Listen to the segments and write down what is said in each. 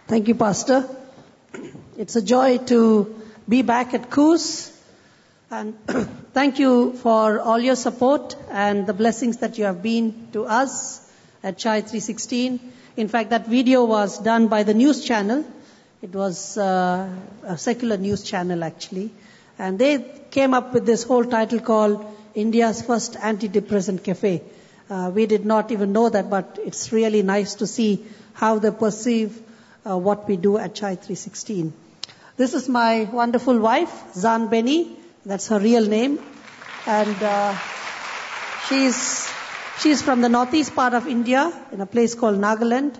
Thank you, Pastor. It's a joy to be back at Coos. And thank you for all your support and the blessings that you have been to us at Chai 316. In fact, that video was done by the news channel. It was a secular news channel, actually. And they came up with this whole title called India's First Antidepressant Cafe. We did not even know that, but it's really nice to see how they perceive what we do at Chai 316. This is my wonderful wife, Zan Beni. That's her real name. And she's from the northeast part of India, in a place called Nagaland.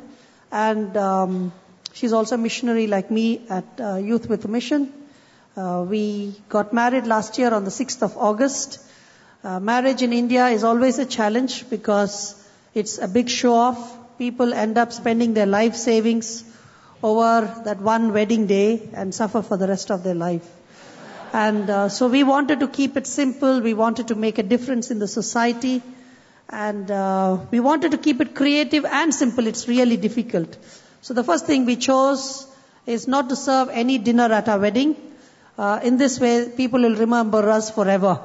And she's also a missionary like me at Youth with a Mission. We got married last year on the 6th of August. Marriage in India is always a challenge because it's a big show-off. People end up spending their life savings over that one wedding day and suffer for the rest of their life. And so we wanted to keep it simple. We wanted to make a difference in the society. And we wanted to keep it creative and simple. It's really difficult. So the first thing we chose is not to serve any dinner at our wedding. In this way, people will remember us forever.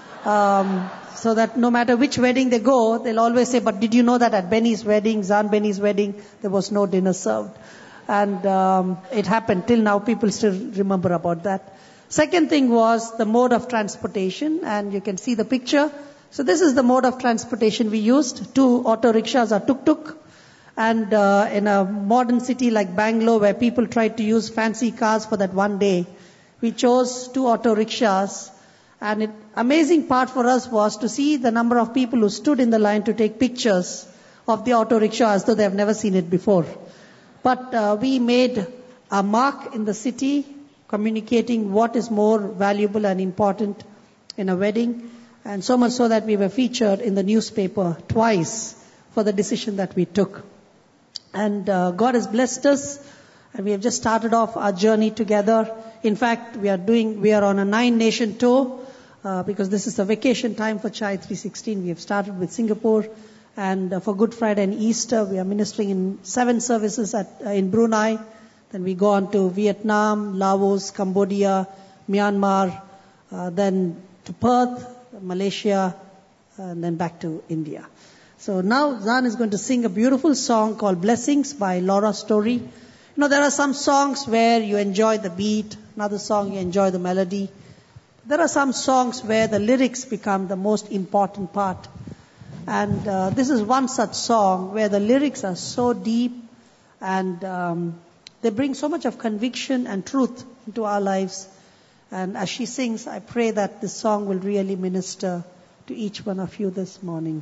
So that no matter which wedding they go, they'll always say, but did you know that at Benny's wedding, Zan Benny's wedding, there was no dinner served? And it happened. Till now, people still remember about that. Second thing was the mode of transportation, and you can see the picture. So this is the mode of transportation we used. 2 auto rickshaws or tuk-tuk. And in a modern city like Bangalore, where people tried to use fancy cars for that one day, we chose 2 auto rickshaws. And the amazing part for us was to see the number of people who stood in the line to take pictures of the auto rickshaw as though they have never seen it before. But we made a mark in the city, communicating what is more valuable and important in a wedding. And so much so that we were featured in the newspaper twice for the decision that we took. And God has blessed us, and we have just started off our journey together. In fact, we are on a 9-nation tour, because this is the vacation time for Chai 316. We have started with Singapore, and for Good Friday and Easter, we are ministering in 7 services in Brunei. Then we go on to Vietnam, Laos, Cambodia, Myanmar, then to Perth, Malaysia, and then back to India. So now Zan is going to sing a beautiful song called Blessings by Laura Story. You know, there are some songs where you enjoy the beat, another song you enjoy the melody. There are some songs where the lyrics become the most important part. And this is one such song where the lyrics are so deep and they bring so much of conviction and truth into our lives. And as she sings, I pray that this song will really minister to each one of you this morning.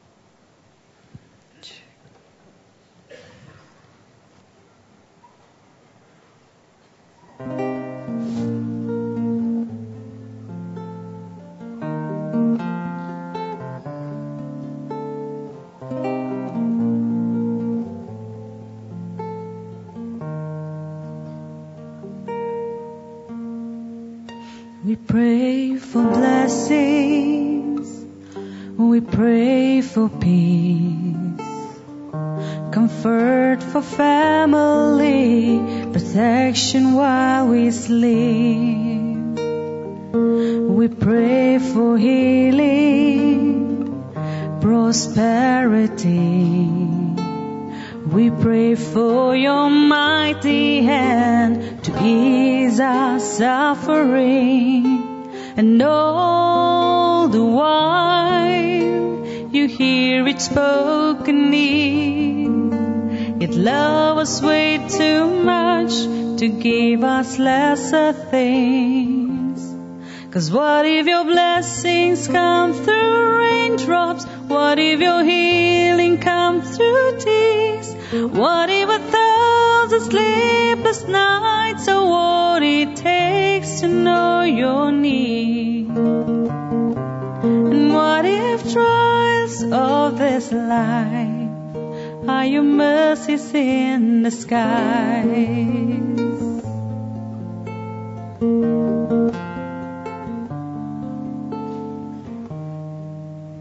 We pray for blessings, we pray for peace, comfort for family, protection while we sleep. We pray for healing, prosperity. We pray for your mighty hand to ease our suffering. And all the while you hear it spoken need. Yet love us way too much to give us lesser things. 'Cause what if your blessings come through raindrops? What if your healing comes through tears? What if 1,000 sleepless nights are what it takes to know your need? And what if trials of this life are your mercies in the skies?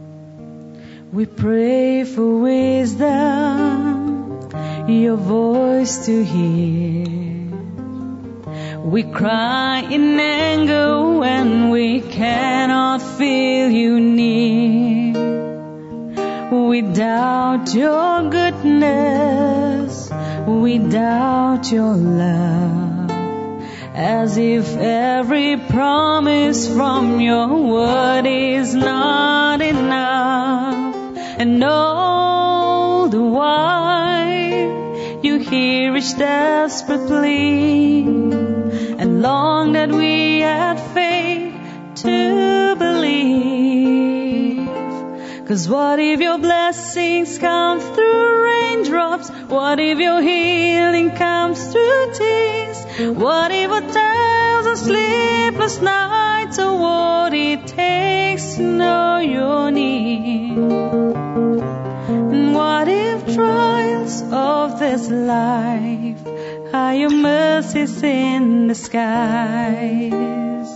We pray for wisdom, your voice voice to hear. We cry in anger when we cannot feel you near. We doubt your goodness, we doubt your love, as if every promise from your word is not enough. And all the while you hear each desperate plea, and long that we had faith to believe. 'Cause what if your blessings come through raindrops? What if your healing comes through tears? What if 1,000 sleepless nights are what it takes to know your need? And what if trials of this life are your mercies in the skies?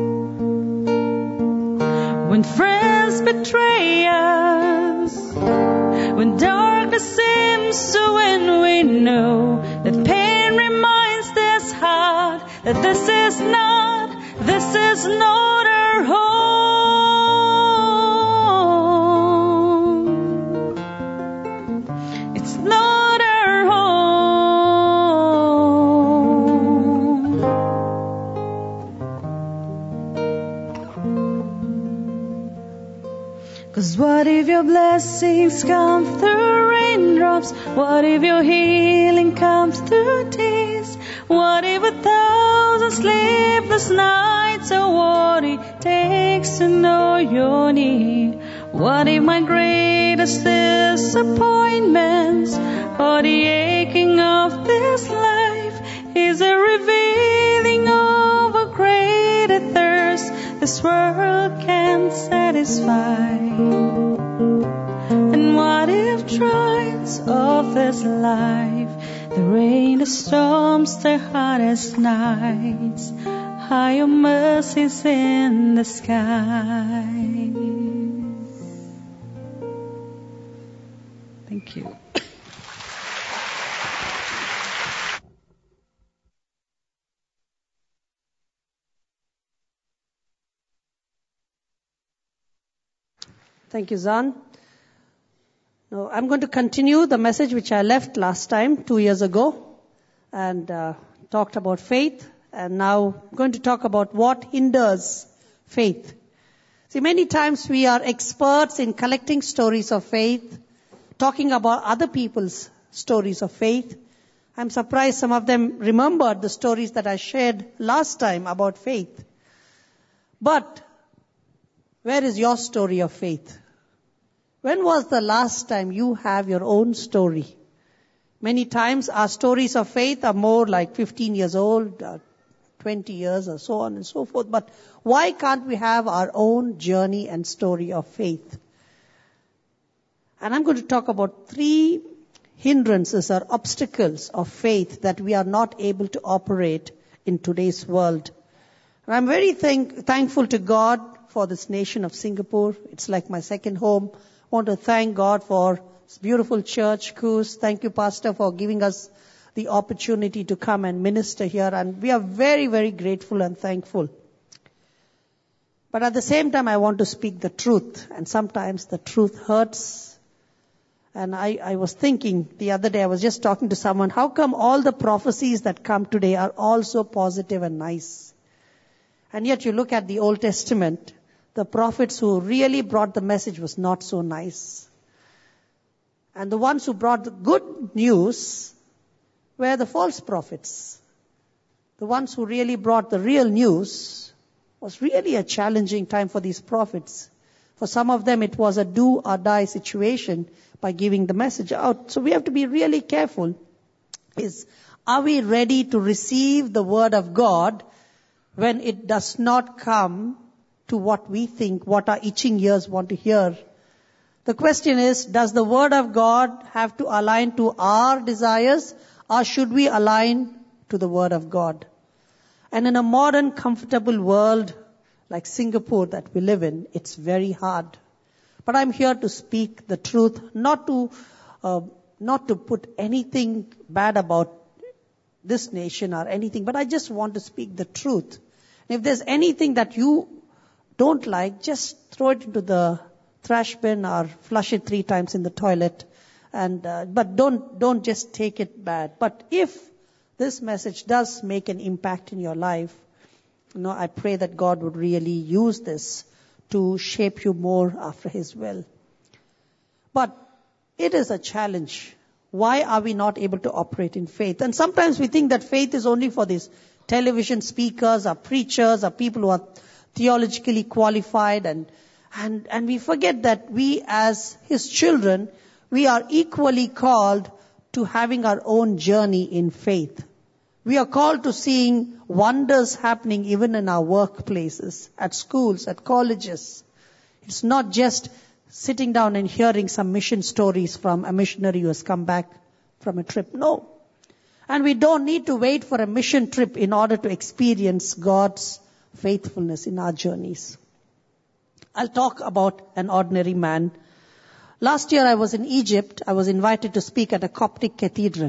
When friends betray us, when darkness seems to win, we know that pain reminds this heart that this is not our home. It's not our home. 'Cause what if your blessings come through raindrops? What if your healing comes through tears? What if 1,000 sleepless nights are what it takes to know your need? What if my greatest disappointments or the aching of this life is a revealing of a greater thirst this world can't satisfy? And what if trials of this life, the rain, the storms, the hardest nights, are your mercies in the skies? Thank you. Thank you, Zan. Now, I'm going to continue the message which I left last time, 2 years ago, and talked about faith. And now I'm going to talk about what hinders faith. See, many times we are experts in collecting stories of faith, talking about other people's stories of faith. I'm surprised some of them remembered the stories that I shared last time about faith. But where is your story of faith? When was the last time you have your own story? Many times our stories of faith are more like 15 years old, 20 years or so on and so forth. But why can't we have our own journey and story of faith? And I'm going to talk about 3 hindrances or obstacles of faith that we are not able to operate in today's world. And I'm very thankful to God for this nation of Singapore. It's like my second home. I want to thank God for this beautiful church, Koos. Thank you, Pastor, for giving us the opportunity to come and minister here. And we are very, very grateful and thankful. But at the same time, I want to speak the truth. And sometimes the truth hurts. And I was thinking the other day, I was just talking to someone, how come all the prophecies that come today are all so positive and nice? And yet you look at the Old Testament, the prophets who really brought the message was not so nice. And the ones who brought the good news were the false prophets. The ones who really brought the real news was really a challenging time for these prophets. For some of them, it was a do or die situation by giving the message out. So we have to be really careful. Are we ready to receive the word of God when it does not come to what we think, what our itching ears want to hear? The question is, does the word of God have to align to our desires, or should we align to the word of God? And in a modern, comfortable world like Singapore that we live in, it's very hard. But I'm here to speak the truth, not to put anything bad about this nation or anything, but I just want to speak the truth. And if there's anything that you don't like, just throw it into the trash bin or flush it 3 times in the toilet. But don't just take it bad. But if this message does make an impact in your life, I pray that God would really use this to shape you more after His will. But it is a challenge. Why are we not able to operate in faith? And sometimes we think that faith is only for these television speakers or preachers or people who are theologically qualified, and we forget that we as His children, we are equally called to having our own journey in faith. We are called to seeing wonders happening even in our workplaces, at schools, at colleges. It's not just sitting down and hearing some mission stories from a missionary who has come back from a trip. No. And we don't need to wait for a mission trip in order to experience God's faithfulness in our journeys. I'll talk about an ordinary man. Last year I was in Egypt. I was invited to speak at a Coptic cathedral.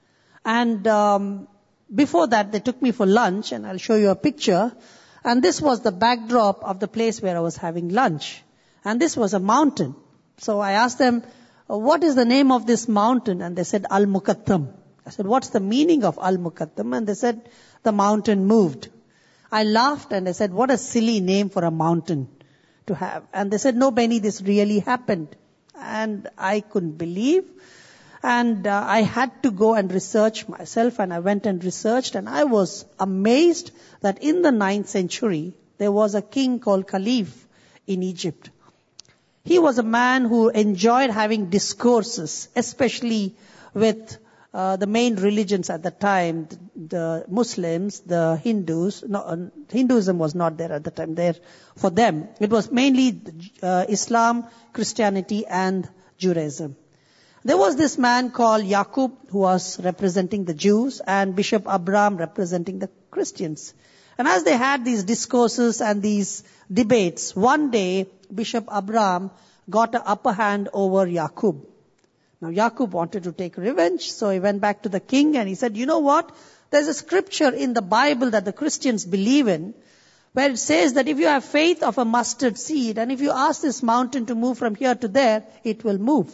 And before that, they took me for lunch, and I'll show you a picture. And this was the backdrop of the place where I was having lunch. And this was a mountain. So I asked them, what is the name of this mountain? And they said, Al-Muqattam. I said, what's the meaning of Al-Muqattam? And they said, the mountain moved. I laughed and I said, what a silly name for a mountain to have. And they said, no, Benny, this really happened. And I couldn't believe. And I had to go and research myself, and I went and researched, and I was amazed that in the 9th century, there was a king called Caliph in Egypt. He was a man who enjoyed having discourses, especially with the main religions at the time, the Muslims, the Hindus. No, Hinduism was not there at the time. There for them, it was mainly Islam, Christianity, and Judaism. There was this man called Yaqub who was representing the Jews, and Bishop Abraham representing the Christians. And as they had these discourses and these debates, one day Bishop Abraham got an upper hand over Yaqub. Now Yaqub wanted to take revenge, so he went back to the king and he said, you know what? There's a scripture in the Bible that the Christians believe in, where it says that if you have faith of a mustard seed, and if you ask this mountain to move from here to there, it will move.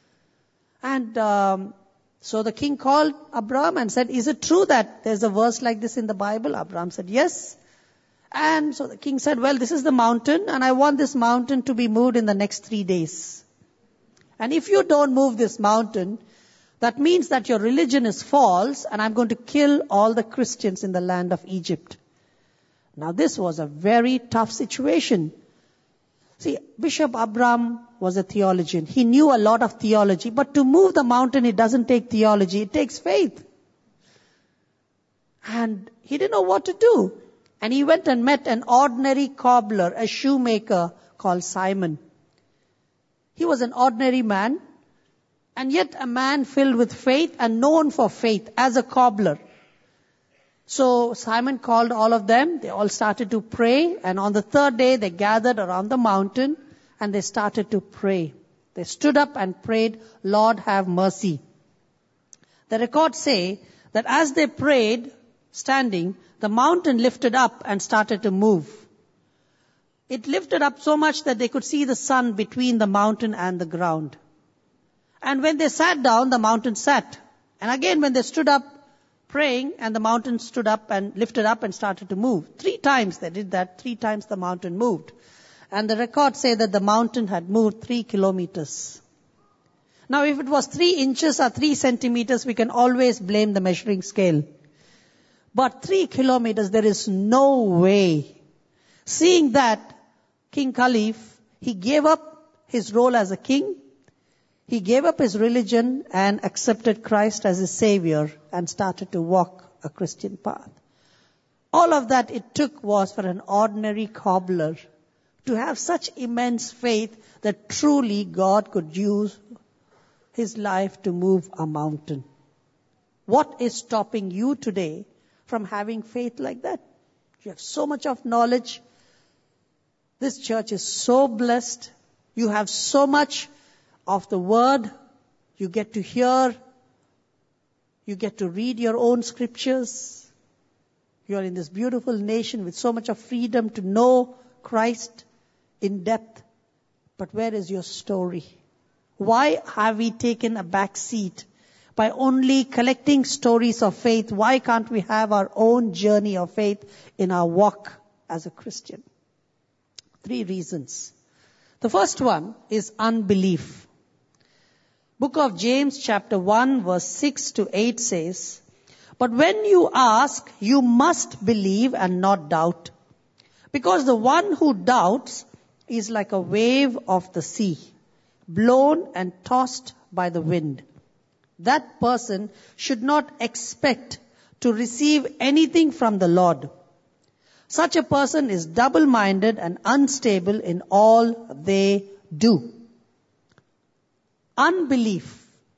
And so the king called Abraham and said, is it true that there's a verse like this in the Bible? Abraham said, yes. And so the king said, well, this is the mountain, and I want this mountain to be moved in the next 3 days. And if you don't move this mountain, that means that your religion is false, and I'm going to kill all the Christians in the land of Egypt. Now this was a very tough situation. See, Bishop Abraham was a theologian. He knew a lot of theology, but to move the mountain, it doesn't take theology, it takes faith. And he didn't know what to do. And he went and met an ordinary cobbler, a shoemaker called Simon. He was an ordinary man, and yet a man filled with faith and known for faith as a cobbler. So Simon called all of them. They all started to pray. And on the 3rd day, they gathered around the mountain and they started to pray. They stood up and prayed, Lord, have mercy. The records say that as they prayed, standing, the mountain lifted up and started to move. It lifted up so much that they could see the sun between the mountain and the ground. And when they sat down, the mountain sat. And again, when they stood up, praying, and the mountain stood up and lifted up and started to move. 3 times they did that. 3 times the mountain moved. And the records say that the mountain had moved 3 kilometers. Now, if it was 3 inches or 3 centimeters, we can always blame the measuring scale. But 3 kilometers, there is no way. Seeing that, King Caliph, he gave up his role as a king. He gave up his religion and accepted Christ as his savior and started to walk a Christian path. All of that it took was for an ordinary cobbler to have such immense faith that truly God could use his life to move a mountain. What is stopping you today from having faith like that? You have so much of knowledge. This church is so blessed. You have so much of the word. You get to hear. You get to read your own scriptures. You are in this beautiful nation with so much of freedom to know Christ in depth. But where is your story? Why have we taken a back seat by only collecting stories of faith? Why can't we have our own journey of faith in our walk as a Christian? 3 reasons. The first one is unbelief. Book of James chapter 1 verse 6 to 8 says, "But when you ask, you must believe and not doubt. Because the one who doubts is like a wave of the sea, blown and tossed by the wind. That person should not expect to receive anything from the Lord. Such a person is double-minded and unstable in all they do." Unbelief.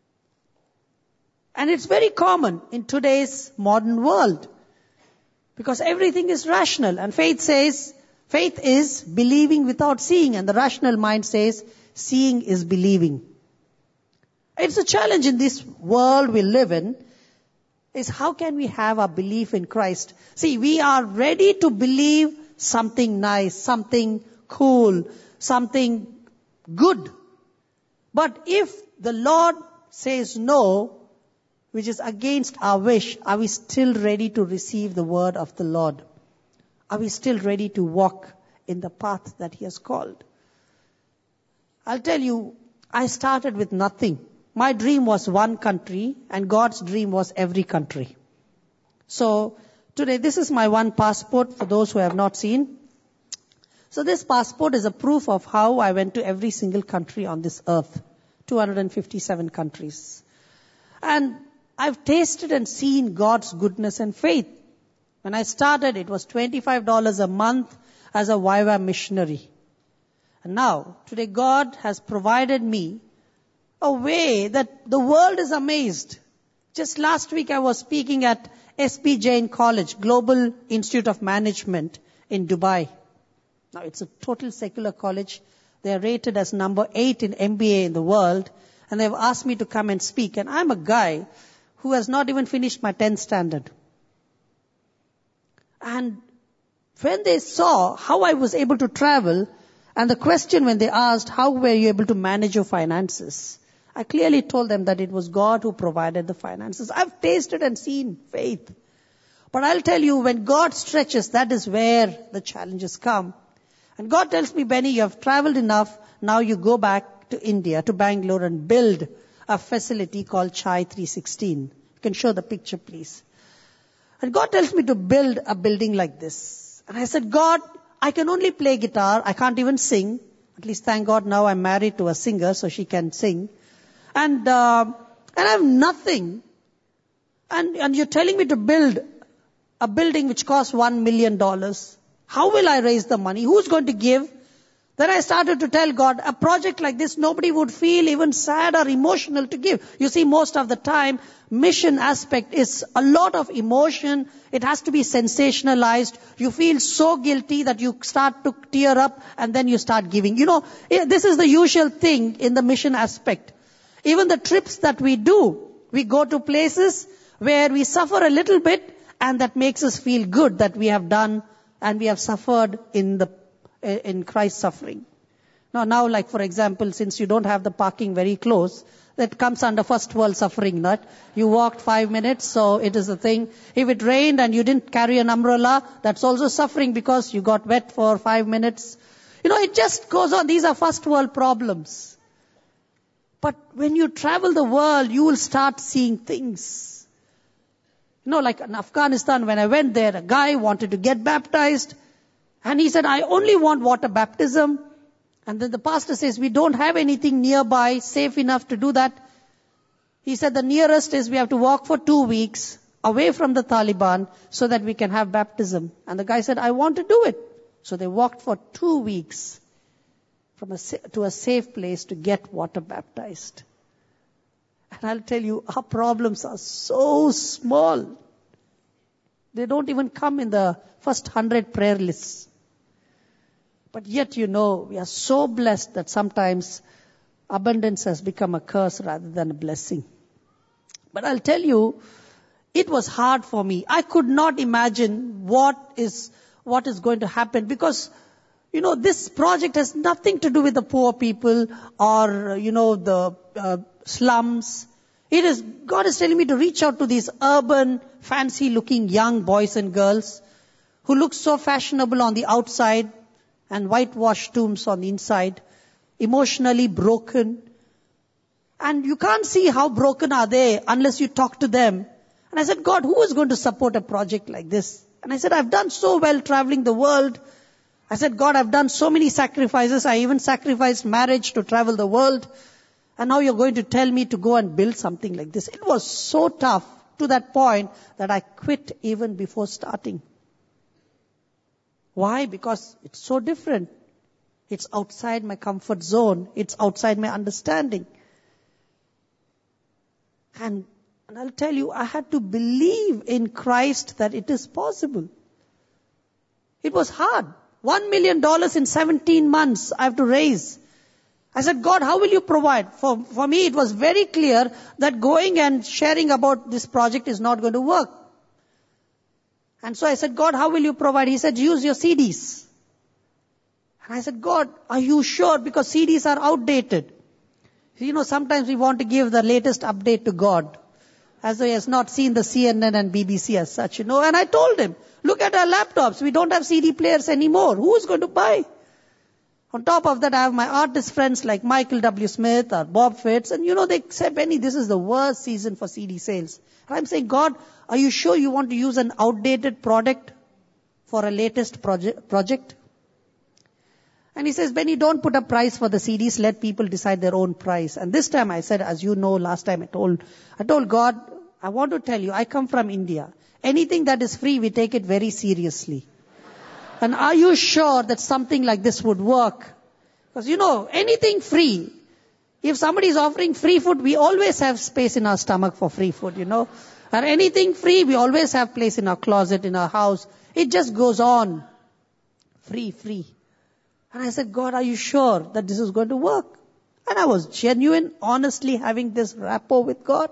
And it's very common in today's modern world, because everything is rational. And faith is believing without seeing. And the rational mind says, seeing is believing. It's a challenge in this world we live in, is how can we have our belief in Christ? See, we are ready to believe something nice, something cool, something good. But if the Lord says no, which is against our wish, are we still ready to receive the word of the Lord? Are we still ready to walk in the path that He has called? I'll tell you, I started with nothing. My dream was one country, and God's dream was every country. So today, this is my one passport for those who have not seen. So this passport is a proof of how I went to every single country on this earth, 257 countries. And I've tasted and seen God's goodness and faith. When I started, it was $25 a month as a Viva missionary. And now, today God has provided me a way that the world is amazed. Just last week I was speaking at S.P. Jain College, Global Institute of Management in Dubai. Now it's a total secular college. They are rated as number 8 in MBA in the world. And they've asked me to come and speak. And I'm a guy who has not even finished my 10th standard. And when they saw how I was able to travel, and the question when they asked, how were you able to manage your finances? I clearly told them that it was God who provided the finances. I've tasted and seen faith. But I'll tell you, when God stretches, that is where the challenges come. And God tells me, Benny, you have traveled enough. Now you go back to India, to Bangalore, and build a facility called Chai 316. You can show the picture, please. And God tells me to build a building like this. And I said, God, I can only play guitar. I can't even sing. At least, thank God, now I'm married to a singer, so she can sing. And I have nothing. And you're telling me to build a building which costs $1 million. How will I raise the money? Who's going to give? Then I started to tell God, a project like this, nobody would feel even sad or emotional to give. You see, most of the time, mission aspect is a lot of emotion. It has to be sensationalized. You feel so guilty that you start to tear up and then you start giving. You know, this is the usual thing in the mission aspect. Even the trips that we do, we go to places where we suffer a little bit, and that makes us feel good that we have done and we have suffered in Christ's suffering. Now, like for example, since you don't have the parking very close, that comes under first world suffering, not? You walked 5 minutes, so it is a thing. If it rained and you didn't carry an umbrella, that's also suffering because you got wet for 5 minutes. You know, it just goes on. These are first world problems. But when you travel the world, you will start seeing things. You know, like in Afghanistan, when I went there, a guy wanted to get baptized. And he said, I only want water baptism. And then the pastor says, we don't have anything nearby safe enough to do that. He said, the nearest is we have to walk for 2 weeks away from the Taliban so that we can have baptism. And the guy said, I want to do it. So they walked for 2 weeks to a safe place to get water baptized. And I'll tell you, our problems are so small. They don't even come in the first 100 prayer lists. But yet, you know, we are so blessed that sometimes abundance has become a curse rather than a blessing. But I'll tell you, it was hard for me. I could not imagine what is going to happen, because, this project has nothing to do with the poor people or, the slums. God is telling me to reach out to these urban, fancy looking young boys and girls who look so fashionable on the outside and whitewashed tombs on the inside, emotionally broken. And you can't see how broken are they unless you talk to them. And I said, God, who is going to support a project like this? And I said, I've done so well traveling the world. I said, God, I've done so many sacrifices. I even sacrificed marriage to travel the world. And now you're going to tell me to go and build something like this. It was so tough to that point that I quit even before starting. Why? Because it's so different. It's outside my comfort zone. It's outside my understanding. And I'll tell you, I had to believe in Christ that it is possible. It was hard. $1 million in 17 months I have to raise. I said, God, how will you provide? For me, it was very clear that going and sharing about this project is not going to work. And so I said, God, how will you provide? He said, use your CDs. And I said, God, are you sure? Because CDs are outdated. Sometimes we want to give the latest update to God, as though he has not seen the CNN and BBC as such, And I told him, look at our laptops. We don't have CD players anymore. Who is going to buy? On top of that, I have my artist friends like Michael W. Smith or Bob Fitts. And they say, Benny, this is the worst season for CD sales. And I'm saying, God, are you sure you want to use an outdated product for a latest project? And he says, Benny, don't put a price for the CDs. Let people decide their own price. And this time I said, as you know, last time I told God, I want to tell you, I come from India. Anything that is free, we take it very seriously. And are you sure that something like this would work? Because anything free, if somebody is offering free food, we always have space in our stomach for free food, Or anything free, we always have place in our closet, in our house. It just goes on. Free. And I said, God, are you sure that this is going to work? And I was genuine, honestly having this rapport with God.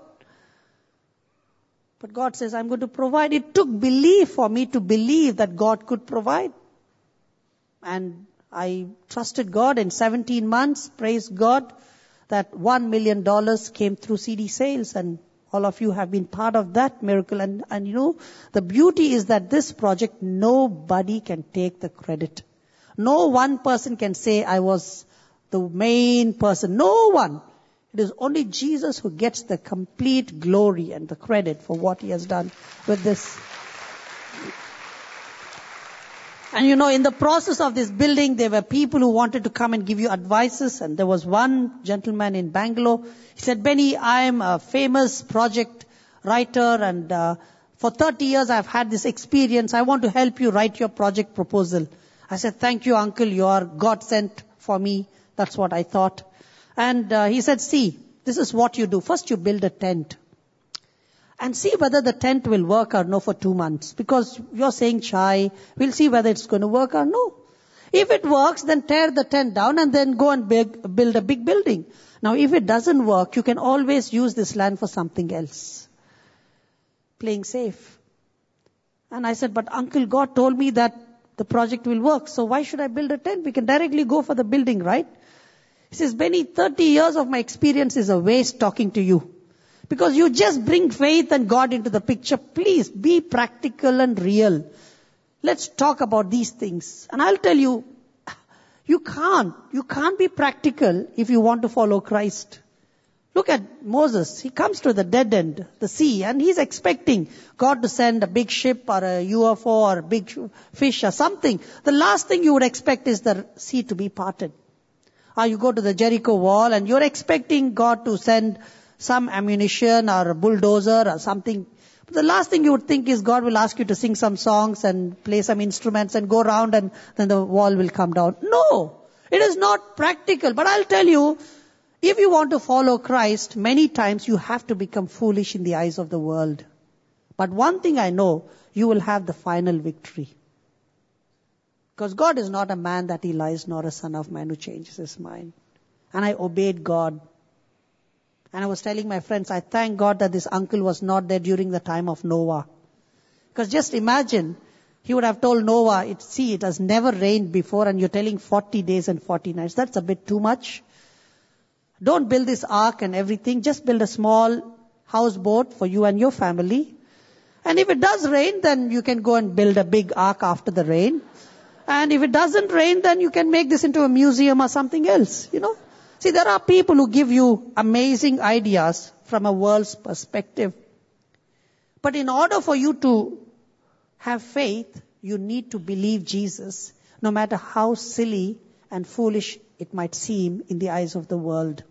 But God says, I'm going to provide. It took belief for me to believe that God could provide. And I trusted God in 17 months. Praise God that $1 million came through CD sales, and all of you have been part of that miracle. And the beauty is that this project, nobody can take the credit. No one person can say, I was the main person. No one. It is only Jesus who gets the complete glory and the credit for what he has done with this. And in the process of this building, there were people who wanted to come and give you advices. And there was one gentleman in Bangalore. He said, Benny, I am a famous project writer, and for 30 years I've had this experience. I want to help you write your project proposal. I said, thank you, uncle. You are God sent for me. That's what I thought. And he said, see, this is what you do. First you build a tent. And see whether the tent will work or no for 2 months. Because you're saying chai, we'll see whether it's going to work or no. If it works, then tear the tent down and then go and build a big building. Now if it doesn't work, you can always use this land for something else. Playing safe. And I said, but uncle, God told me that the project will work. So why should I build a tent? We can directly go for the building, right? He says, Benny, 30 years of my experience is a waste talking to you. Because you just bring faith and God into the picture. Please be practical and real. Let's talk about these things. And I'll tell you, you can't be practical if you want to follow Christ. Look at Moses. He comes to the dead end, the sea, and he's expecting God to send a big ship or a UFO or a big fish or something. The last thing you would expect is the sea to be parted. Or you go to the Jericho wall and you're expecting God to send some ammunition or a bulldozer or something. But the last thing you would think is God will ask you to sing some songs and play some instruments and go around and then the wall will come down. No, it is not practical. But I'll tell you, if you want to follow Christ, many times you have to become foolish in the eyes of the world. But one thing I know, you will have the final victory. Because God is not a man that he lies, nor a son of man who changes his mind. And I obeyed God. And I was telling my friends, I thank God that this uncle was not there during the time of Noah. Because just imagine, he would have told Noah, it has never rained before and you're telling 40 days and 40 nights. That's a bit too much. Don't build this ark and everything. Just build a small houseboat for you and your family. And if it does rain, then you can go and build a big ark after the rain. And if it doesn't rain, then you can make this into a museum or something else, See, there are people who give you amazing ideas from a world's perspective. But in order for you to have faith, you need to believe Jesus, no matter how silly and foolish it might seem in the eyes of the world.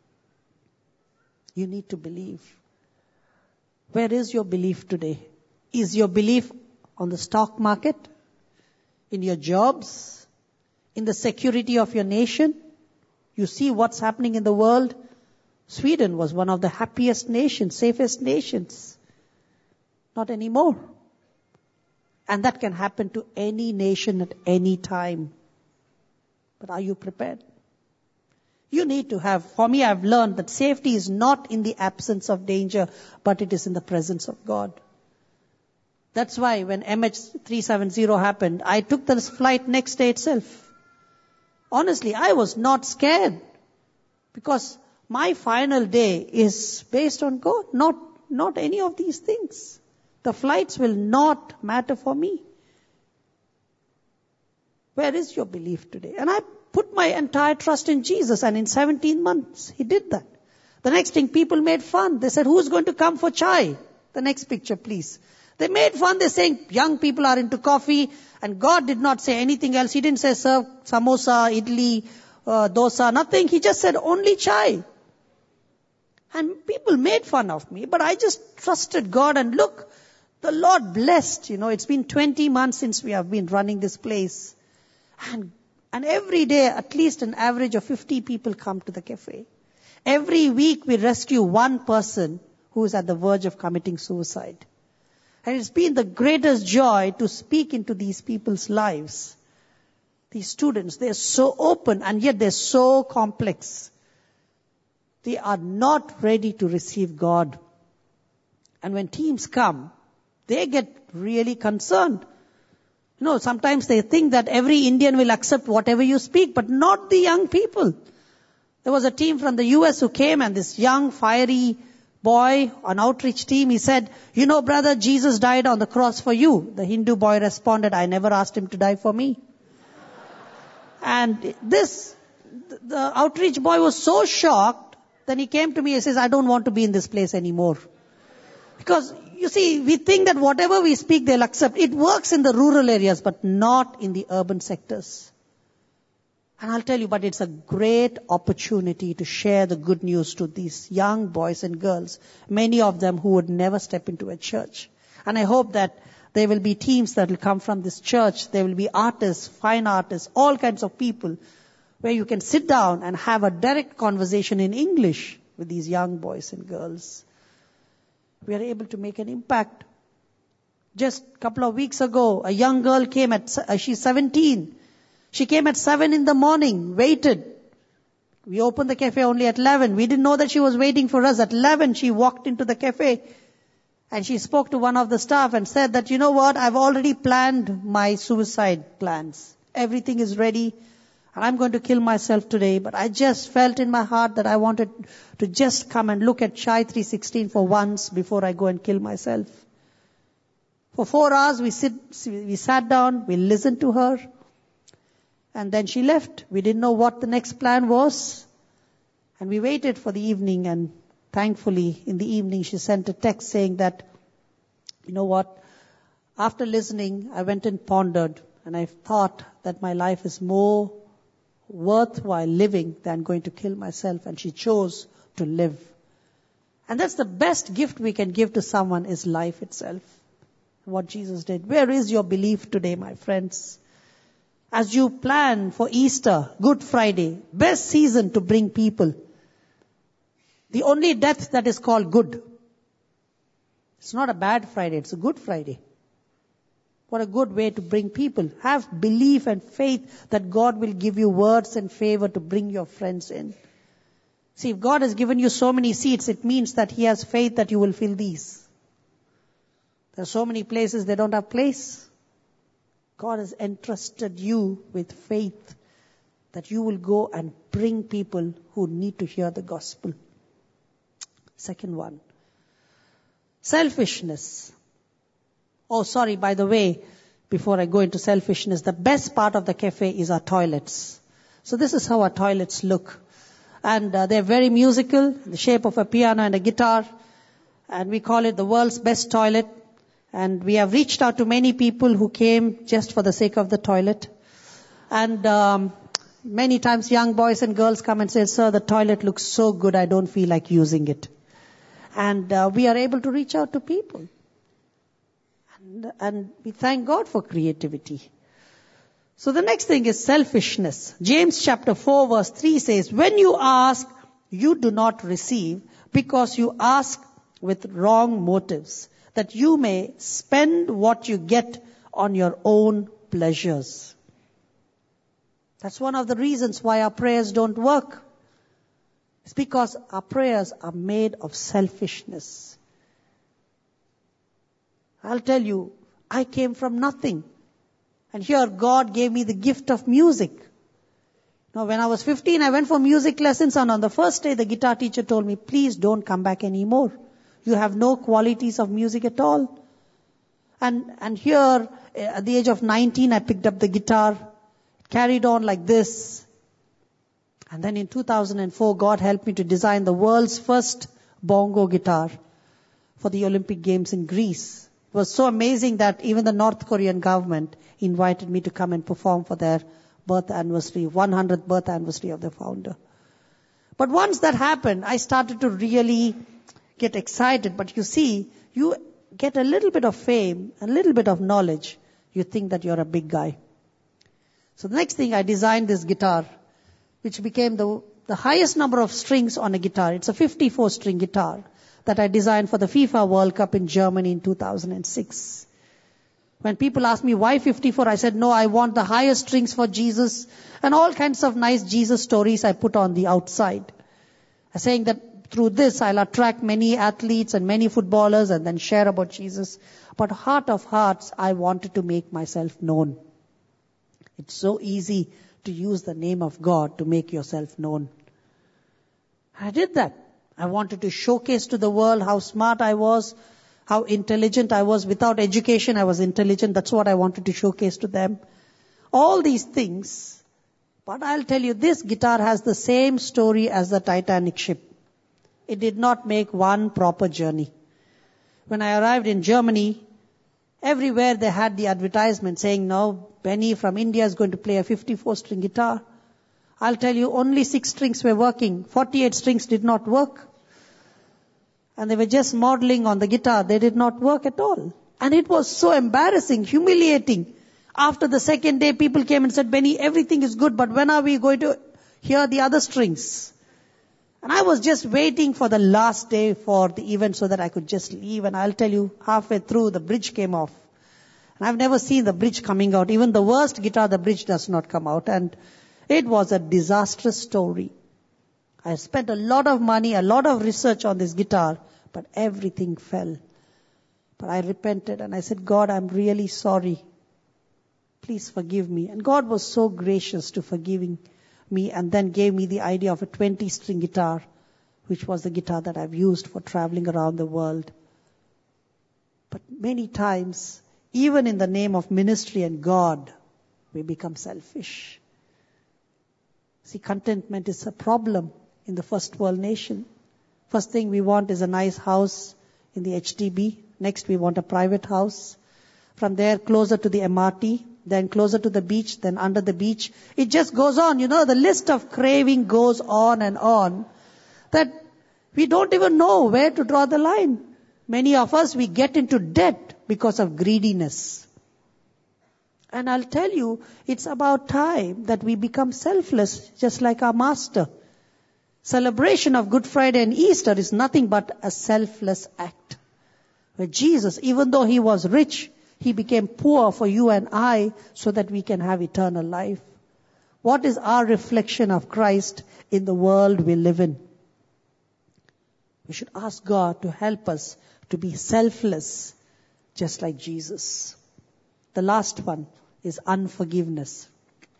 You need to believe. Where is your belief today? Is your belief on the stock market? In your jobs? In the security of your nation? You see what's happening in the world? Sweden was one of the happiest nations, safest nations. Not anymore. And that can happen to any nation at any time. But are you prepared? You need to have, for me I've learned that safety is not in the absence of danger, but it is in the presence of God. That's why when MH370 happened, I took this flight next day itself. Honestly, I was not scared. Because my final day is based on God, not any of these things. The flights will not matter for me. Where is your belief today? And I put my entire trust in Jesus, and in 17 months, He did that. The next thing, people made fun. They said, who's going to come for chai? The next picture, please. They made fun. They're saying young people are into coffee, and God did not say anything else. He didn't say serve samosa, idli, dosa, nothing. He just said only chai. And people made fun of me, but I just trusted God, and look, the Lord blessed, it's been 20 months since we have been running this place. And every day, at least an average of 50 people come to the cafe. Every week we rescue one person who is at the verge of committing suicide. And it's been the greatest joy to speak into these people's lives. These students, they're so open and yet they're so complex. They are not ready to receive God. And when teams come, they get really concerned. Sometimes they think that every Indian will accept whatever you speak, but not the young people. There was a team from the US who came, and this young, fiery boy, an outreach team, he said, brother, Jesus died on the cross for you. The Hindu boy responded, I never asked him to die for me. And the outreach boy was so shocked, then he came to me and says, I don't want to be in this place anymore. Because, you see, we think that whatever we speak, they'll accept. It works in the rural areas, but not in the urban sectors. And I'll tell you, but it's a great opportunity to share the good news to these young boys and girls, many of them who would never step into a church. And I hope that there will be teams that will come from this church. There will be artists, fine artists, all kinds of people, where you can sit down and have a direct conversation in English with these young boys and girls. We are able to make an impact. Just a couple of weeks ago, a young girl came she's 17. She came at 7 in the morning, waited. We opened the cafe only at 11. We didn't know that she was waiting for us. At 11, she walked into the cafe and she spoke to one of the staff and said that, I've already planned my suicide plans. Everything is ready. I'm going to kill myself today, but I just felt in my heart that I wanted to just come and look at Chai 316 for once before I go and kill myself. For 4 hours we sat down, we listened to her, and then she left. We didn't know what the next plan was, and we waited for the evening, and thankfully in the evening she sent a text saying that, after listening, I went and pondered, and I thought that my life is more worthwhile living than going to kill myself, and she chose to live. And that's the best gift we can give to someone, is life itself. What Jesus did. Where is your belief today, my friends? As you plan for Easter, Good Friday, best season to bring people. The only death that is called good. It's not a bad Friday, it's a Good Friday. What a good way to bring people. Have belief and faith that God will give you words and favor to bring your friends in. See, if God has given you so many seats, it means that He has faith that you will fill these. There are so many places they don't have place. God has entrusted you with faith that you will go and bring people who need to hear the gospel. Second one, selfishness. Oh, sorry, by the way, before I go into selfishness, the best part of the cafe is our toilets. So this is how our toilets look. And they're very musical, the shape of a piano and a guitar. And we call it the world's best toilet. And we have reached out to many people who came just for the sake of the toilet. And many times young boys and girls come and say, "Sir, the toilet looks so good, I don't feel like using it." And we are able to reach out to people. And we thank God for creativity. So the next thing is selfishness. James chapter 4 verse 3 says, "When you ask, you do not receive, because you ask with wrong motives, that you may spend what you get on your own pleasures." That's one of the reasons why our prayers don't work. It's because our prayers are made of selfishness. I'll tell you, I came from nothing. And here God gave me the gift of music. Now when I was 15, I went for music lessons, and on the first day the guitar teacher told me, "Please don't come back anymore. You have no qualities of music at all." And here, at the age of 19, I picked up the guitar. It carried on like this. And then in 2004, God helped me to design the world's first bongo guitar for the Olympic Games in Greece. It was so amazing that even the North Korean government invited me to come and perform for their birth anniversary, 100th birth anniversary of the founder. But once that happened, I started to really get excited. But you see, you get a little bit of fame, a little bit of knowledge, you think that you're a big guy. So the next thing, I designed this guitar, which became the highest number of strings on a guitar. It's a 54-string guitar that I designed for the FIFA World Cup in Germany in 2006. When people ask me why 54, I said, no, I want the highest strings for Jesus, and all kinds of nice Jesus stories I put on the outside. I'm saying that through this I'll attract many athletes and many footballers and then share about Jesus. But heart of hearts, I wanted to make myself known. It's so easy to use the name of God to make yourself known. I did that. I wanted to showcase to the world how smart I was, how intelligent I was. Without education, I was intelligent. That's what I wanted to showcase to them. All these things. But I'll tell you, this guitar has the same story as the Titanic ship. It did not make one proper journey. When I arrived in Germany, everywhere they had the advertisement saying, "No, Benny from India is going to play a 54-string guitar." I'll tell you, only 6 strings were working. 48 strings did not work. And they were just modeling on the guitar. They did not work at all. And it was so embarrassing, humiliating. After the second day, people came and said, "Benny, everything is good, but when are we going to hear the other strings?" And I was just waiting for the last day for the event so that I could just leave. And I'll tell you, halfway through, the bridge came off. And I've never seen the bridge coming out. Even the worst guitar, the bridge does not come out. And it was a disastrous story. I spent a lot of money, a lot of research on this guitar, but everything fell. But I repented and I said, "God, I'm really sorry. Please forgive me." And God was so gracious to forgiving me, and then gave me the idea of a 20-string guitar, which was the guitar that I've used for traveling around the world. But many times, even in the name of ministry and God, we become selfish. See, contentment is a problem in the first world nation. First thing we want is a nice house in the HDB. Next, we want a private house. From there, closer to the MRT. Then closer to the beach, then under the beach. It just goes on, the list of craving goes on, that we don't even know where to draw the line. Many of us, we get into debt because of greediness. And I'll tell you, it's about time that we become selfless, just like our Master. Celebration of Good Friday and Easter is nothing but a selfless act. Where Jesus, even though he was rich, he became poor for you and I so that we can have eternal life. What is our reflection of Christ in the world we live in? We should ask God to help us to be selfless, just like Jesus. The last one is unforgiveness.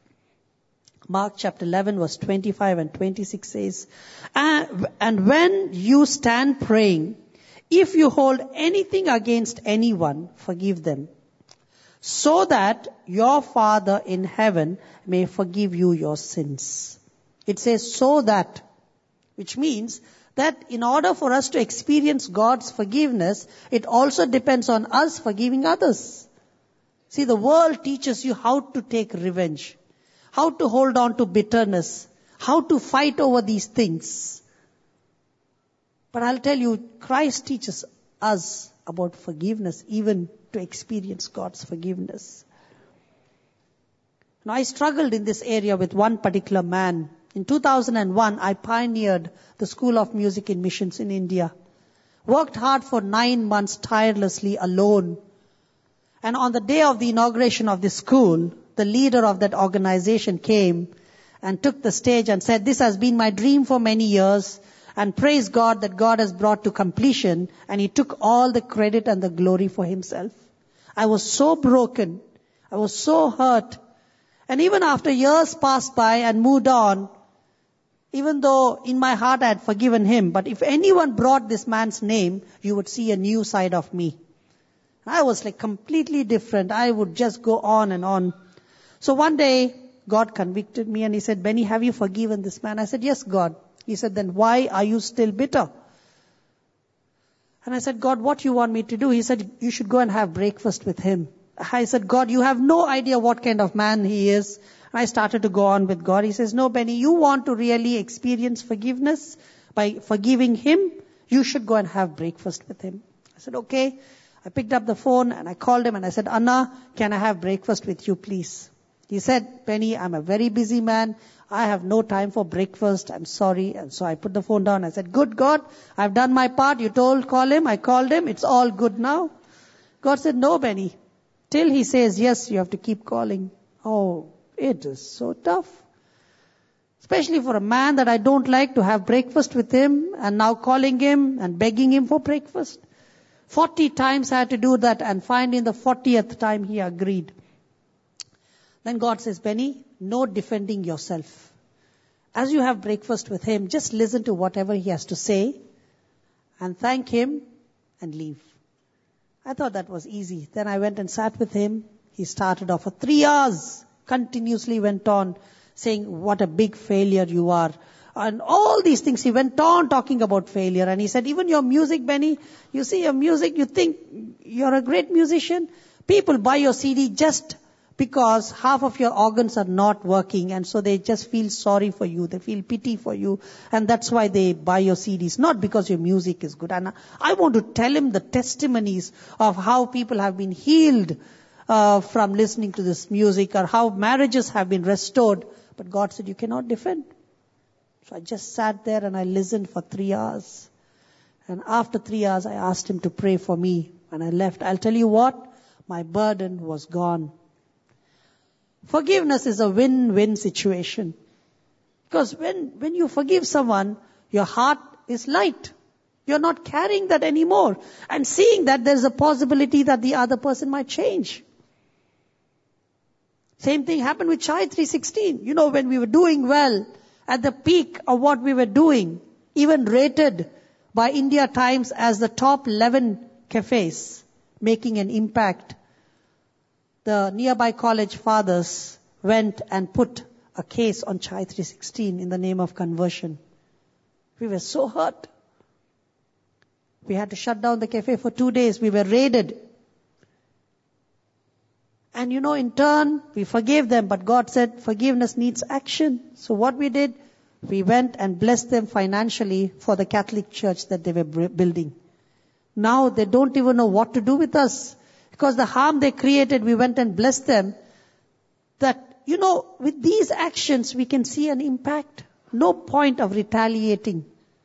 Mark chapter 11 verse 25 and 26 says, and when you stand praying, if you hold anything against anyone, forgive them, so that your Father in heaven may forgive you your sins. It says so that, which means that in order for us to experience God's forgiveness, it also depends on us forgiving others. See, the world teaches you how to take revenge, how to hold on to bitterness, how to fight over these things. But I'll tell you, Christ teaches us about forgiveness, even to experience God's forgiveness. Now, I struggled in this area with one particular man. In 2001, I pioneered the School of Music in Missions in India. Worked hard for 9 months tirelessly alone. And on the day of the inauguration of the school, the leader of that organization came and took the stage and said, this has been my dream for many years, and praise God that God has brought to completion, and he took all the credit and the glory for himself. I was so broken. I was so hurt. And even after years passed by and moved on, even though in my heart I had forgiven him, but if anyone brought this man's name, you would see a new side of me. I was like completely different. I would just go on and on. So one day, God convicted me and he said, Benny, have you forgiven this man? I said, yes, God. He said, then why are you still bitter? And I said, God, what do you want me to do? He said, you should go and have breakfast with him. I said, God, you have no idea what kind of man he is. I started to go on with God. He says, no, Benny, you want to really experience forgiveness by forgiving him? You should go and have breakfast with him. I said, okay. I picked up the phone and I called him and I said, Anna, can I have breakfast with you, please? He said, Benny, I'm a very busy man. I have no time for breakfast. I'm sorry. And so I put the phone down. I said, good God, I've done my part. You call him. I called him. It's all good now. God said, no, Benny. Till he says yes, you have to keep calling. Oh, it is so tough. Especially for a man that I don't like, to have breakfast with him and now calling him and begging him for breakfast. 40 times I had to do that, and finally in the 40th time he agreed. Then God says, Benny, no defending yourself. As you have breakfast with him, just listen to whatever he has to say and thank him and leave. I thought that was easy. Then I went and sat with him. He started off for 3 hours, continuously went on saying what a big failure you are. And all these things, he went on talking about failure. And he said, even your music, Benny, you see your music, you think you're a great musician. People buy your CD just because half of your organs are not working, and so they just feel sorry for you. They feel pity for you, and that's why they buy your CDs, not because your music is good. And I want to tell him the testimonies of how people have been healed from listening to this music, or how marriages have been restored. But God said, you cannot defend. So I just sat there and I listened for 3 hours. And after 3 hours, I asked him to pray for me. And I left. I'll tell you what, my burden was gone. Forgiveness is a win-win situation. Because when you forgive someone, your heart is light. You're not carrying that anymore. And seeing that there's a possibility that the other person might change. Same thing happened with Chai 316. You know, when we were doing well, at the peak of what we were doing, even rated by India Times as the top 11 cafes, making an impact, the nearby college fathers went and put a case on Chai 316 in the name of conversion. We were so hurt. We had to shut down the cafe for 2 days. We were raided. And you know, in turn, we forgave them, but God said forgiveness needs action. So what we did, we went and blessed them financially for the Catholic church that they were building. Now they don't even know what to do with us. Because the harm they created, we went and blessed them. That, you know, with these actions, we can see an impact. No point of retaliating.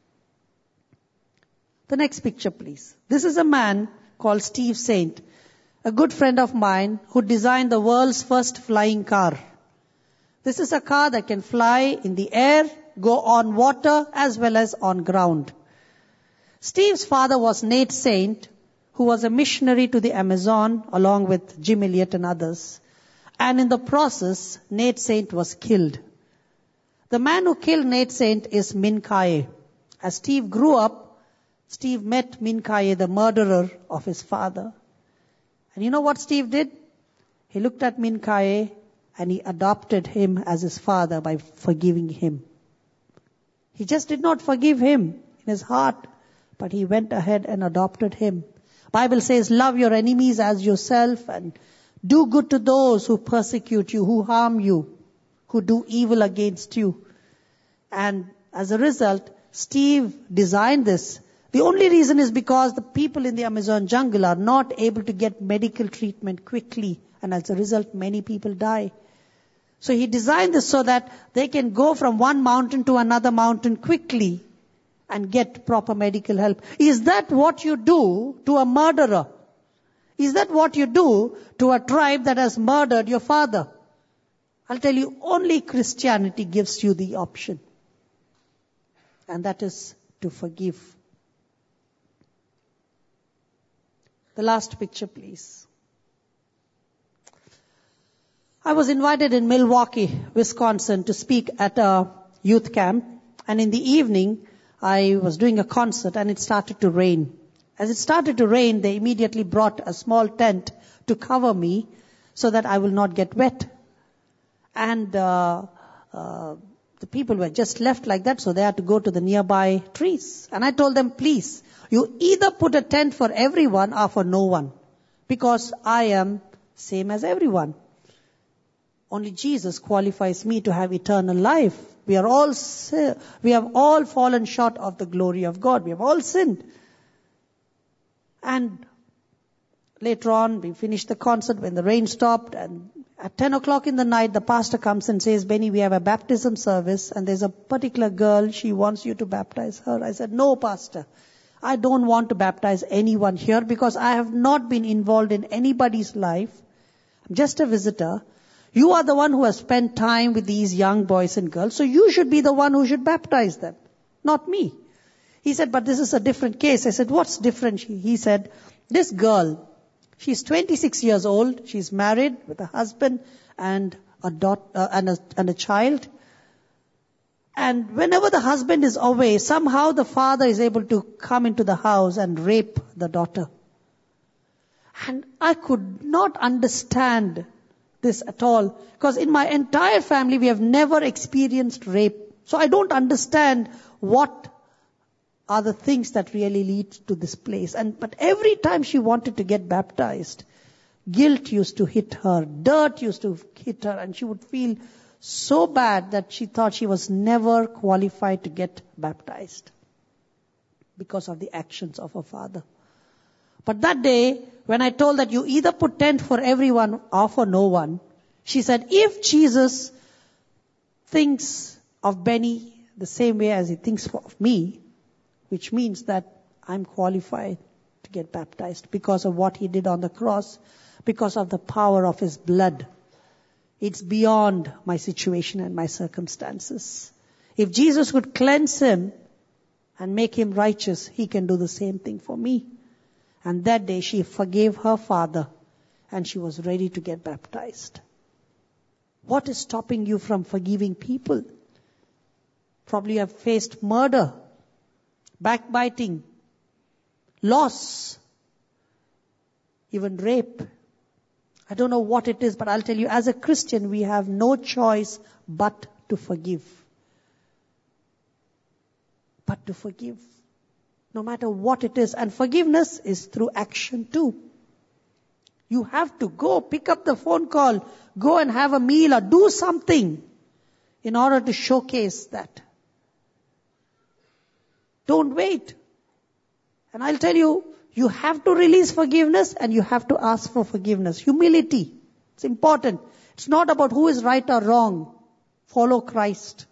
The next picture, please. This is a man called Steve Saint, a good friend of mine who designed the world's first flying car. This is a car that can fly in the air, go on water, as well as on ground. Steve's father was Nate Saint, who was a missionary to the Amazon along with Jim Elliot and others. And in the process, Nate Saint was killed. The man who killed Nate Saint is Min Kaye. As Steve grew up, Steve met Min Kaye, the murderer of his father. And you know what Steve did? He looked at Min Kaye and he adopted him as his father by forgiving him. He just did not forgive him in his heart, but he went ahead and adopted him. Bible says, love your enemies as yourself and do good to those who persecute you, who harm you, who do evil against you. And as a result, Steve designed this. The only reason is because the people in the Amazon jungle are not able to get medical treatment quickly. And as a result, many people die. So he designed this so that they can go from one mountain to another mountain quickly and get proper medical help. Is that what you do to a murderer? Is that what you do to a tribe that has murdered your father? I'll tell you, only Christianity gives you the option. And that is to forgive. The last picture, please. I was invited in Milwaukee, Wisconsin to speak at a youth camp. And in the evening, I was doing a concert and it started to rain. As it started to rain, they immediately brought a small tent to cover me so that I will not get wet. And the people were just left like that, so they had to go to the nearby trees. And I told them, please, you either put a tent for everyone or for no one, because I am same as everyone. Only Jesus qualifies me to have eternal life. We have all fallen short of the glory of God. We have all sinned. And later on, we finished the concert when the rain stopped, and at 10 o'clock in the night, the pastor comes and says, Benny, we have a baptism service, and there's a particular girl, she wants you to baptize her. I said, no, pastor. I don't want to baptize anyone here because I have not been involved in anybody's life. I'm just a visitor. You are the one who has spent time with these young boys and girls, so you should be the one who should baptize them, not me. He said, but this is a different case. I said, what's different? He said, this girl, she's 26 years old. She's married with a husband and a daughter and a child. And whenever the husband is away, somehow the father is able to come into the house and rape the daughter. And I could not understand this at all, because in my entire family we have never experienced rape. So I don't understand what are the things that really lead to this place. But every time she wanted to get baptized, guilt used to hit her, dirt used to hit her, and she would feel so bad that she thought she was never qualified to get baptized because of the actions of her father. But that day, when I told that you either put tent for everyone or for no one, she said, if Jesus thinks of Benny the same way as he thinks of me, which means that I'm qualified to get baptized because of what he did on the cross, because of the power of his blood. It's beyond my situation and my circumstances. If Jesus could cleanse him and make him righteous, he can do the same thing for me. And that day she forgave her father and she was ready to get baptized. What is stopping you from forgiving people? Probably you have faced murder, backbiting, loss, even rape. I don't know what it is, but I'll tell you, as a Christian, we have no choice but to forgive. But to forgive. No matter what it is. And forgiveness is through action too. You have to go, pick up the phone call, go and have a meal or do something in order to showcase that. Don't wait. And I'll tell you, you have to release forgiveness and you have to ask for forgiveness. Humility. It's important. It's not about who is right or wrong. Follow Christ.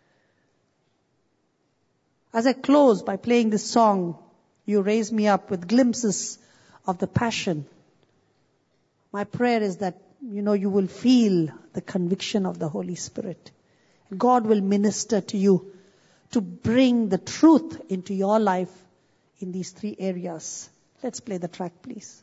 As I close by playing this song, You Raise Me Up, with glimpses of the passion, my prayer is that, you will feel the conviction of the Holy Spirit. God will minister to you to bring the truth into your life in these 3 areas. Let's play the track, please.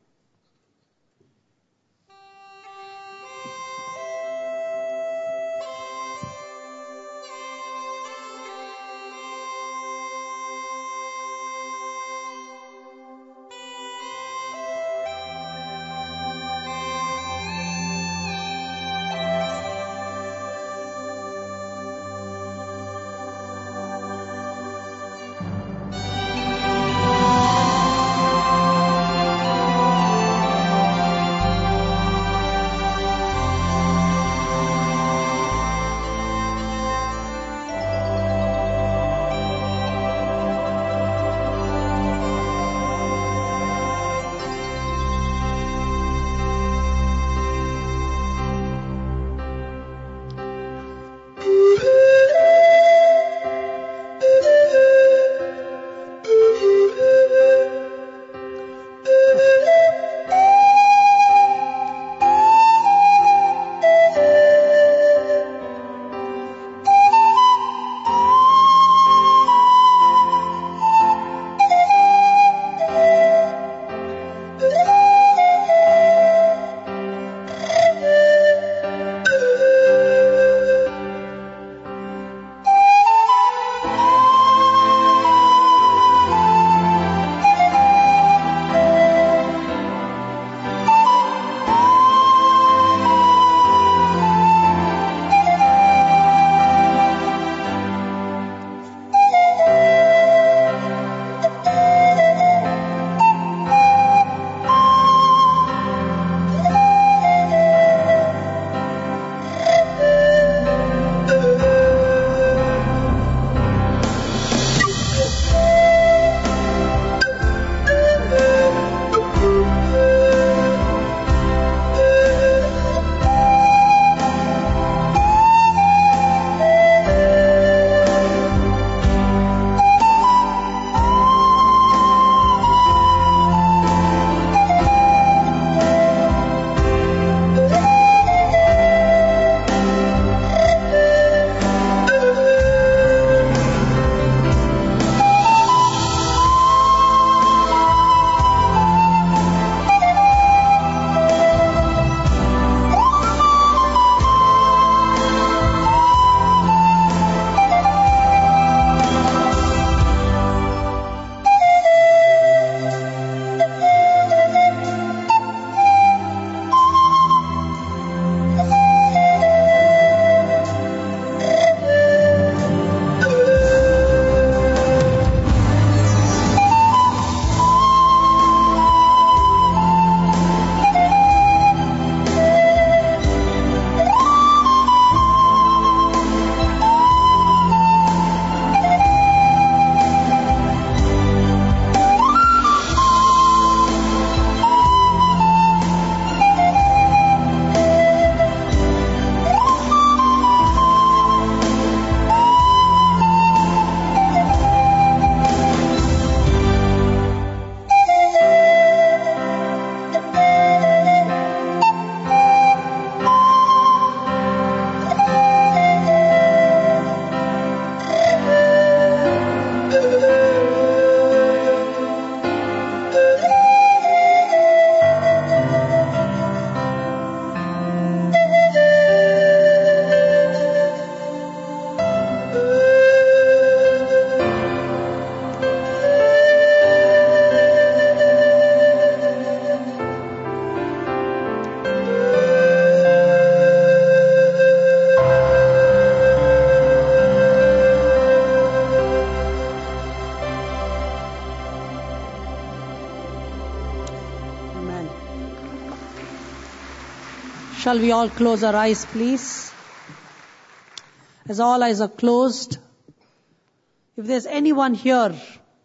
Shall we all close our eyes, please? As all eyes are closed, if there's anyone here,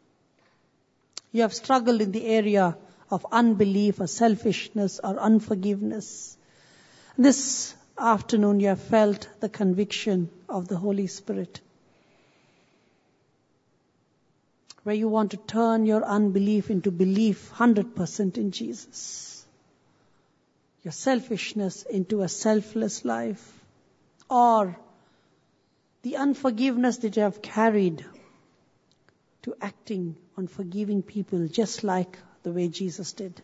you have struggled in the area of unbelief or selfishness or unforgiveness, this afternoon you have felt the conviction of the Holy Spirit, where you want to turn your unbelief into belief 100% in Jesus. Your selfishness into a selfless life, or the unforgiveness that you have carried to acting on forgiving people just like the way Jesus did.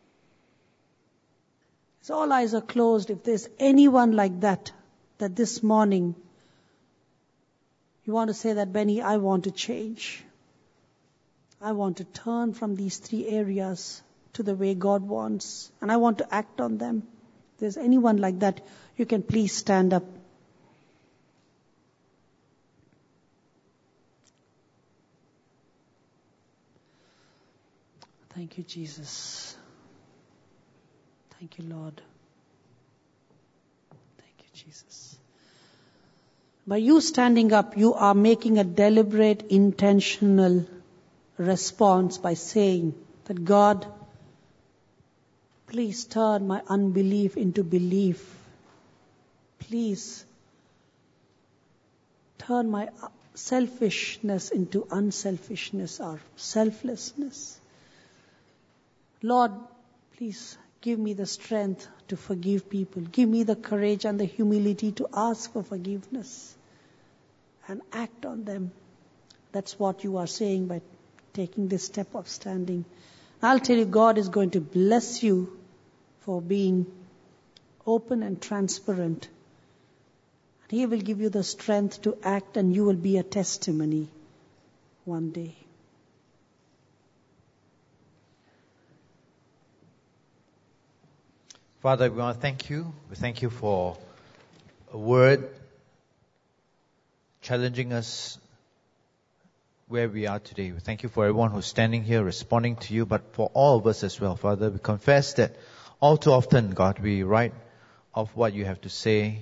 So all eyes are closed. If there's anyone like that this morning you want to say that, Benny, I want to change. I want to turn from these 3 areas to the way God wants, and I want to act on them. If there's anyone like that, you can please stand up. Thank you, Jesus. Thank you, Lord. Thank you, Jesus. By you standing up, you are making a deliberate, intentional response by saying that, God, please turn my unbelief into belief. Please turn my selfishness into unselfishness or selflessness. Lord, please give me the strength to forgive people. Give me the courage and the humility to ask for forgiveness and act on them. That's what you are saying by taking this step of standing. I'll tell you, God is going to bless you for being open and transparent. And He will give you the strength to act, and you will be a testimony one day. Father, we want to thank you. We thank you for a word challenging us where we are today. We thank you for everyone who's standing here responding to you, but for all of us as well, Father. We confess that all too often, God, we write off what you have to say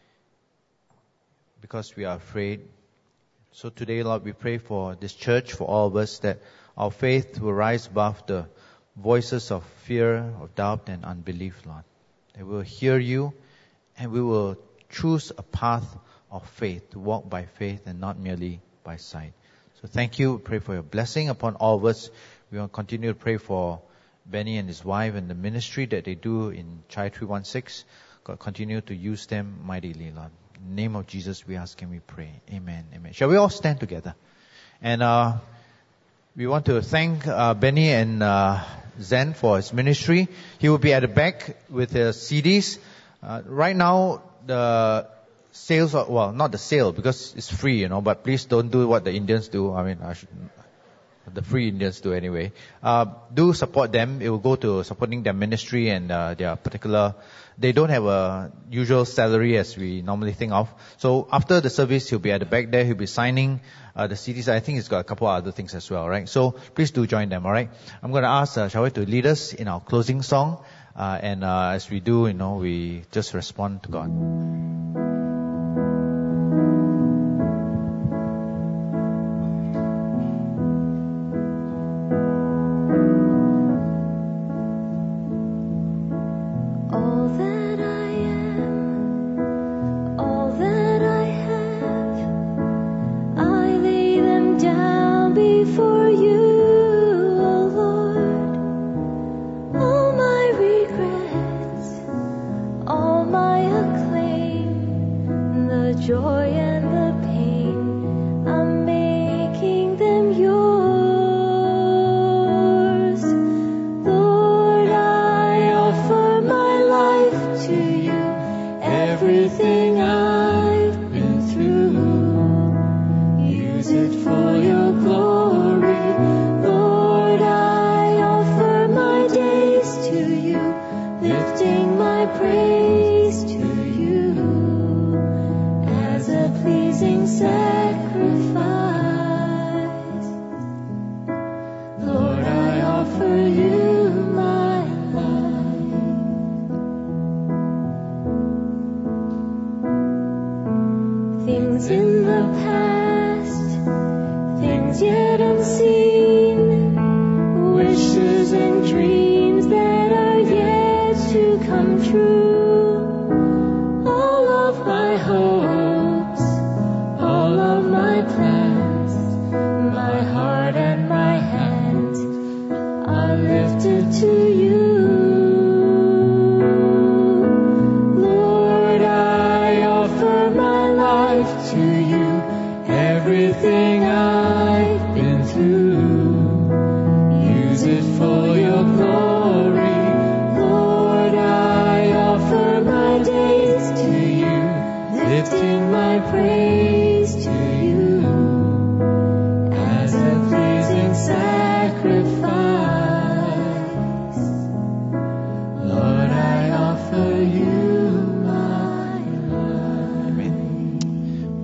because we are afraid. So today, Lord, we pray for this church, for all of us, that our faith will rise above the voices of fear, of doubt and unbelief, Lord. That we will hear you and we will choose a path of faith, to walk by faith and not merely by sight. So thank you. We pray for your blessing upon all of us. We want to continue to pray for Benny and his wife and the ministry that they do in Chai 316. God, continue to use them mightily, Lord. In the name of Jesus we ask and we pray. Amen. Amen. Shall we all stand together? And we want to thank Benny and Zen for his ministry. He will be at the back with the CDs. Right now, the sales, not the sale because it's free, but please don't do what the Indians do. The free Indians do anyway. Do support them. It will go to supporting their ministry and their particular. They don't have a usual salary as we normally think of. So after the service, he'll be at the back there. He'll be signing the CDs. I think he's got a couple of other things as well, right? So please do join them, all right? I'm going to ask Shawai to lead us in our closing song. And as we do, we just respond to God.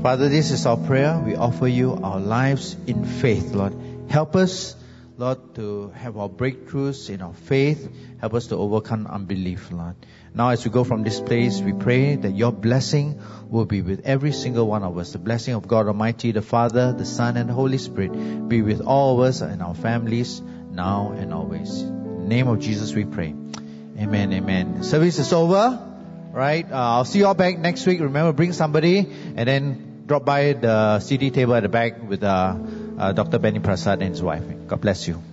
Father, this is our prayer. We offer you our lives in faith, Lord. Help us, Lord, to have our breakthroughs in our faith. Help us to overcome unbelief, Lord. Now as we go from this place, we pray that your blessing will be with every single one of us. The blessing of God Almighty, the Father, the Son, and the Holy Spirit be with all of us and our families now and always. In the name of Jesus we pray. Amen, amen. Service is over, right? I'll see you all back next week. Remember, bring somebody and then drop by the CD table at the back with Dr. Benny Prasad and his wife. God bless you.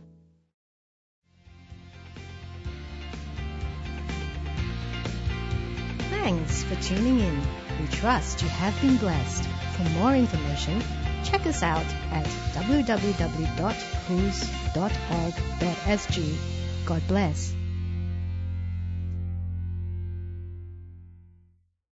Thanks for tuning in. We trust you have been blessed. For more information, check us out at www.whos.org.sg. God bless.